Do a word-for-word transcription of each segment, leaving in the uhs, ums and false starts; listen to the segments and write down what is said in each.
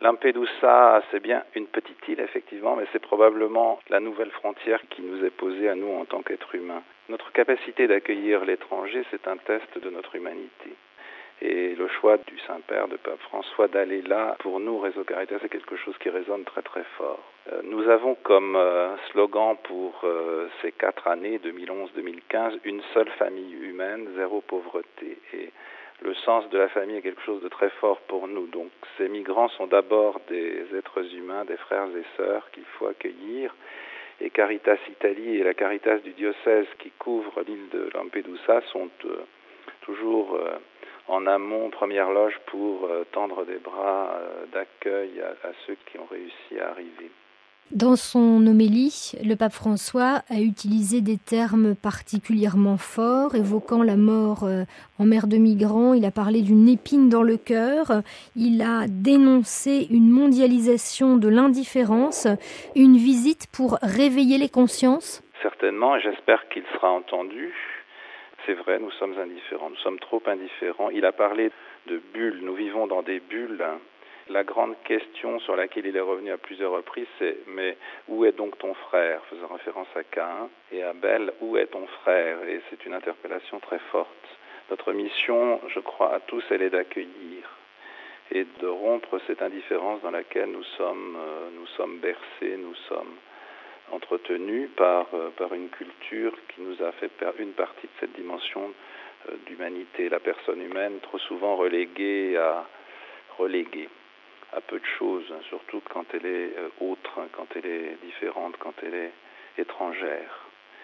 Lampedusa, c'est bien une petite île, effectivement, mais c'est probablement la nouvelle frontière qui nous est posée à nous en tant qu'êtres humains. Notre capacité d'accueillir l'étranger, c'est un test de notre humanité. Et le choix du Saint-Père, de Pape François, d'aller là, pour nous, Réseau Caritas, c'est quelque chose qui résonne très très fort. Euh, nous avons comme euh, slogan pour euh, ces quatre années, deux mille onze deux mille quinze, une seule famille humaine, zéro pauvreté. Et le sens de la famille est quelque chose de très fort pour nous. Donc ces migrants sont d'abord des êtres humains, des frères et sœurs qu'il faut accueillir. Et Caritas Italie et la Caritas du diocèse qui couvre l'île de Lampedusa sont euh, toujours euh, en amont, première loge, pour euh, tendre des bras euh, d'accueil à, à ceux qui ont réussi à arriver. Dans son homélie, le pape François a utilisé des termes particulièrement forts, évoquant la mort en mer de migrants. Il a parlé d'une épine dans le cœur. Il a dénoncé une mondialisation de l'indifférence, une visite pour réveiller les consciences. Certainement, et j'espère qu'il sera entendu. C'est vrai, nous sommes indifférents, nous sommes trop indifférents. Il a parlé de bulles, nous vivons dans des bulles. La grande question sur laquelle il est revenu à plusieurs reprises, c'est « mais où est donc ton frère ?» faisant référence à Caïn, et Abel, « où est ton frère ?» Et c'est une interpellation très forte. Notre mission, je crois à tous, elle est d'accueillir et de rompre cette indifférence dans laquelle nous sommes, euh, nous sommes bercés, nous sommes entretenus par, euh, par une culture qui nous a fait perdre une partie de cette dimension euh, d'humanité. La personne humaine, trop souvent reléguée à reléguée. à peu de choses, surtout quand elle est autre, quand elle est différente, quand elle est étrangère.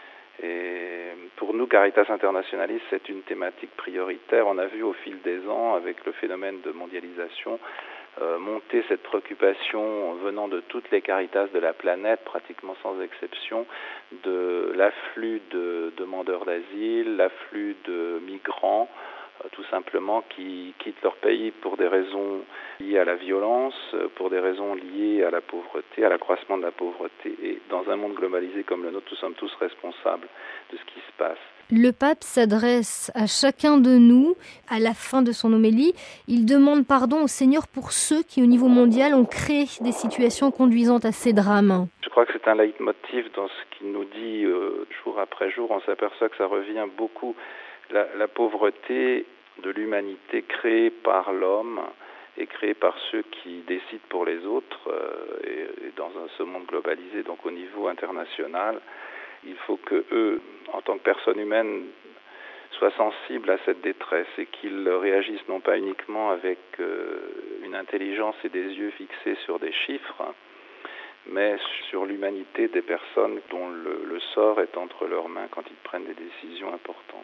Et pour nous, Caritas Internationalis, c'est une thématique prioritaire. On a vu au fil des ans, avec le phénomène de mondialisation, euh, monter cette préoccupation venant de toutes les Caritas de la planète, pratiquement sans exception, de l'afflux de demandeurs d'asile, l'afflux de migrants, tout simplement, qui quittent leur pays pour des raisons liées à la violence, pour des raisons liées à la pauvreté, à l'accroissement de la pauvreté. Et dans un monde globalisé comme le nôtre, nous sommes tous responsables de ce qui se passe. Le pape s'adresse à chacun de nous à la fin de son homélie. Il demande pardon au Seigneur pour ceux qui, au niveau mondial, ont créé des situations conduisant à ces drames. Je crois que c'est un leitmotiv dans ce qu'il nous dit euh, jour après jour. On s'aperçoit que ça revient beaucoup. La, la pauvreté de l'humanité créée par l'homme et créée par ceux qui décident pour les autres euh, et, et dans un, ce monde globalisé, donc au niveau international, il faut que eux, en tant que personnes humaines, soient sensibles à cette détresse et qu'ils réagissent non pas uniquement avec euh, une intelligence et des yeux fixés sur des chiffres, mais sur l'humanité des personnes dont le, le sort est entre leurs mains quand ils prennent des décisions importantes.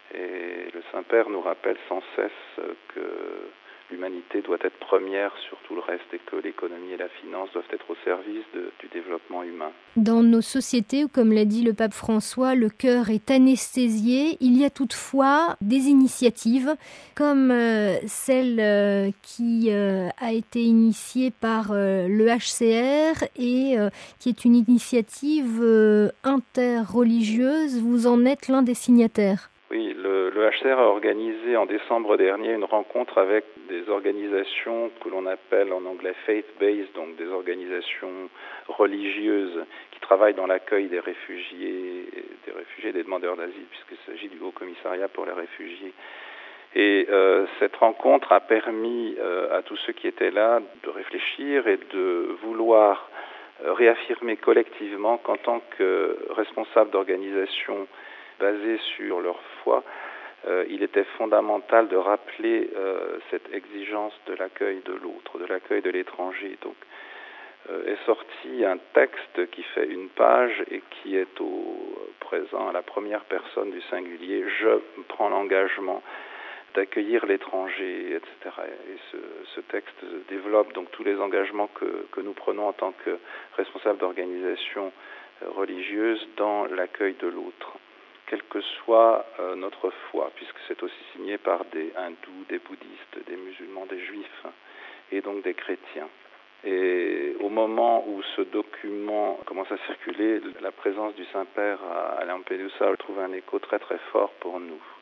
Et le Saint-Père nous rappelle sans cesse que l'humanité doit être première sur tout le reste et que l'économie et la finance doivent être au service de, du développement humain. Dans nos sociétés, comme l'a dit le pape François, le cœur est anesthésié. Il y a toutefois des initiatives comme euh, celle euh, qui euh, a été initiée par euh, le H C R et euh, qui est une initiative euh, interreligieuse. Vous en êtes l'un des signataires. Oui, le, le H C R a organisé en décembre dernier une rencontre avec des organisations que l'on appelle en anglais faith-based, donc des organisations religieuses qui travaillent dans l'accueil des réfugiés, des réfugiés, des demandeurs d'asile, puisqu'il s'agit du Haut Commissariat pour les réfugiés. Et euh, cette rencontre a permis euh, à tous ceux qui étaient là de réfléchir et de vouloir euh, réaffirmer collectivement qu'en tant que responsable d'organisation basée sur leur foi, euh, il était fondamental de rappeler euh, cette exigence de l'accueil de l'autre, de l'accueil de l'étranger. Donc, euh, est sorti un texte qui fait une page et qui est au présent à la première personne du singulier. Je prends l'engagement d'accueillir l'étranger, et cetera. Et ce, ce texte développe donc tous les engagements que, que nous prenons en tant que responsables d'organisation religieuse dans l'accueil de l'autre, quelle que soit euh, notre foi, puisque c'est aussi signé par des hindous, des bouddhistes, des musulmans, des juifs et donc des chrétiens. Et au moment où ce document commence à circuler, la présence du Saint-Père à Lampedusa trouve un écho très très fort pour nous.